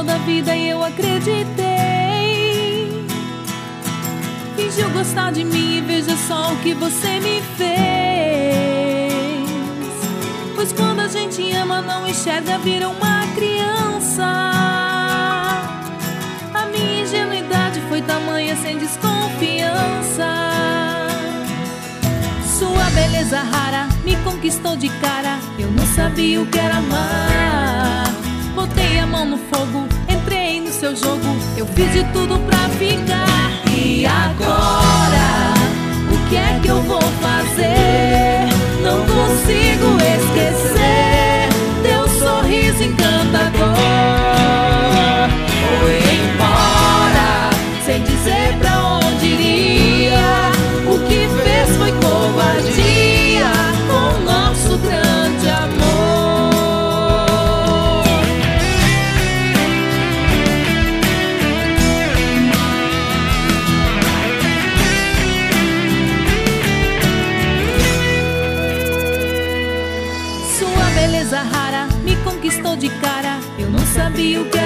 toda a vida e eu acreditei. Fingiu gostar de mim e veja só o que você me fez. Pois quando a gente ama não enxerga, vira uma criança. A minha ingenuidade foi tamanha sem desconfiança. Sua beleza rara me conquistou de cara. Eu não sabia o que era amar. Botei a mão no fogo, entrei no seu jogo. Eu fiz de tudo pra ficar. E agora, o que é que eu vou fazer? Não consigo esquecer teu sorriso encantador. Foi embora, sem dizer pra onde iria. O que fez foi covardia com nosso grande amor. Sua beleza rara me conquistou de cara. Eu não sabia o que